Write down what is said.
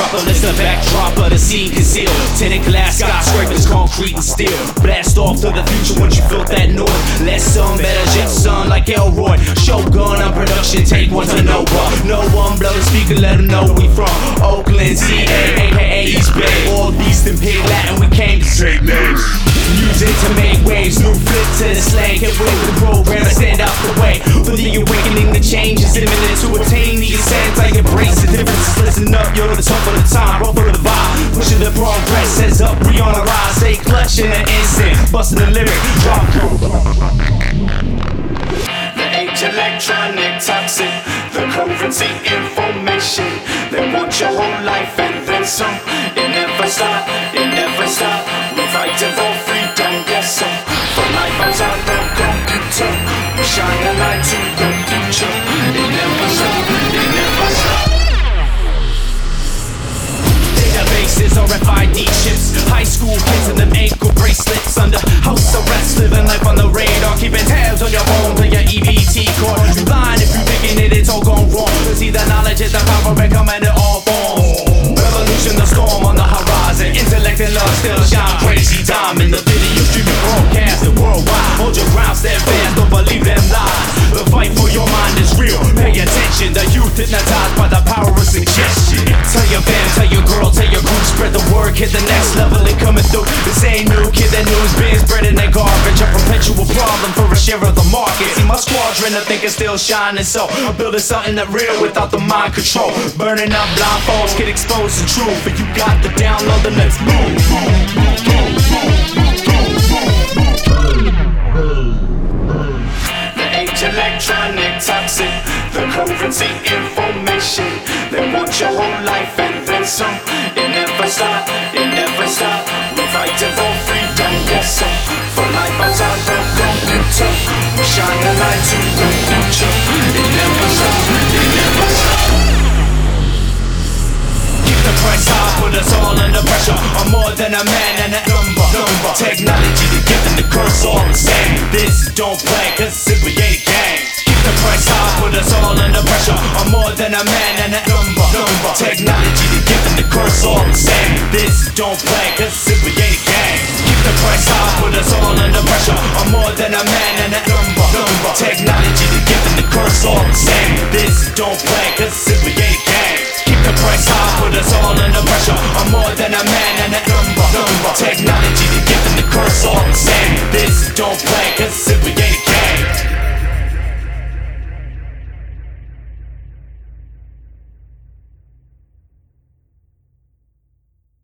metropolis, the backdrop of the scene concealed. Tinted glass, skyscrapers, concrete and steel. Blast off to the future once you felt that noise. Less sun, better jet sun like Elroy. Shogun on production, take one to Nova. No one blow the speaker, let them know we from Oakland, CA, aka East Bay. All beast and pig Latin, we came to take names. Music to make waves, new flip to the slang. Can't wait for the program to stand out the way. For the awakening, the change is imminent. To attain the ascent, I embrace the differences. Listen up, yo, the top of the time, roll for the vibe. Pushing the progress, says up, we on the rise. Stay clutch in the instant, busting the lyric, drop. The age electronic toxic, the currency information. They want your whole life and then some. It never stop, it never stop. We're fighting for freedom, yes sir. For life outside the computer, we shine a light to the future. It never stop, it never stop. Databases, RFID chips. High school kids in them ankle bracelets. Under house arrest, living life on the radar. Keeping tabs on your phone to your EBT cord. You blind if you thinking it's all gone wrong. To see the knowledge is the power recommend in all forms. Revolution, the storm on the horizon. Intellect and love still shine. Crazy time in the video streaming broadcasted worldwide. Hold your ground, stand fast, don't believe them lies. The fight for your mind is real. Pay attention, the youth hypnotized by the power of suggestion. Tell your fam, tell your girl, tell your group, spread the word, hit the next level and coming through. This ain't new, kid, that news been spreading that garbage. A perpetual problem for a share of the market. See my squadron, I think it's still shining, so I'm building something that real without the mind control. Burning up blindfolds, get exposed to truth. But you got to download the next boom. The age electronic toxic, the currency information. They want your whole life and then some. It never stop, it never stop. We're fighting for freedom, yes sir. For life outside the computer, we shine a light to the future. It never stop, it never stop. Keep the price high, put us all under pressure. I'm more than a man and a number. Technology, the gift and the curse all the same. This don't play, cause it's simply a game. Keep the price high, put us all under pressure. I'm more than a man and a number. Technology, the gift and the curse all the same. This don't play, cause it's simply a game. Keep the price high, put us all under pressure. I'm more than a man and a number. Technology, the gift and the curse all the same. This don't play, cause it's simply a game. Keep the price high, put us all under pressure. I'm more than a man and a number. Technology, the gift and the curse all the same. This don't play.